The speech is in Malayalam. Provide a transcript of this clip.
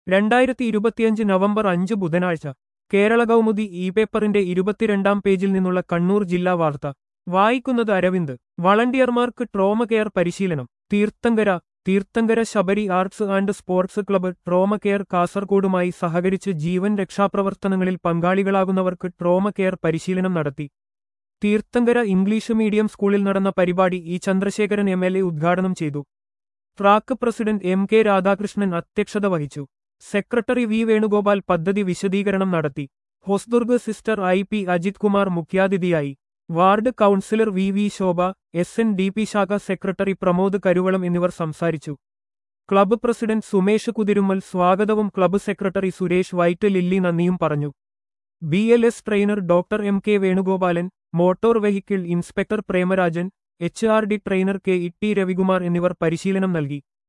2025 നവംബർ 5 ബുധനാഴ്ച കേരള കൗമുദി ഇ പേപ്പറിന്റെ 22-ാം പേജിൽ നിന്നുള്ള കണ്ണൂർ ജില്ലാ വാർത്ത വായിക്കുന്നത് അരവിന്ദ്. വളണ്ടിയർമാർക്ക് ട്രോമ കെയർ പരിശീലനം. Theerthankara Sabari arts and sports club trauma care കാസർകോടുമായി സഹകരിച്ച് ജീവൻ രക്ഷാപ്രവർത്തനങ്ങളിൽ പങ്കാളികളാകുന്നവർക്ക് ട്രോമ കെയർ പരിശീലനം നടത്തി. തീർത്ഥങ്കര ഇംഗ്ലീഷ് മീഡിയം സ്കൂളിൽ നടന്ന പരിപാടി ഇ ചന്ദ്രശേഖരൻ MLA ഉദ്ഘാടനം ചെയ്തു. ട്രാക്ക് പ്രസിഡന്റ് MK രാധാകൃഷ്ണൻ അധ്യക്ഷത വഹിച്ചു. സെക്രട്ടറി വി വേണുഗോപാൽ പദ്ധതി വിശദീകരണം നടത്തി. ഹൊസ്ദുർഗ് സിസ്റ്റർ IP അജിത് കുമാർ മുഖ്യാതിഥിയായി. Ward councillor VV Shobha, SNDP ശാഖ സെക്രട്ടറി പ്രമോദ് കരുവളം എന്നിവർ സംസാരിച്ചു. ക്ലബ്ബ് പ്രസിഡന്റ് സുമേഷ് കുതിരുമ്മൽ സ്വാഗതവും club secretary Suresh white lily നന്ദിയും പറഞ്ഞു. BLS trainer doctor MK Venugopalan, motor vehicle inspector Premarajan, HRD trainer KET Ravikumar എന്നിവർ പരിശീലനം നൽകി.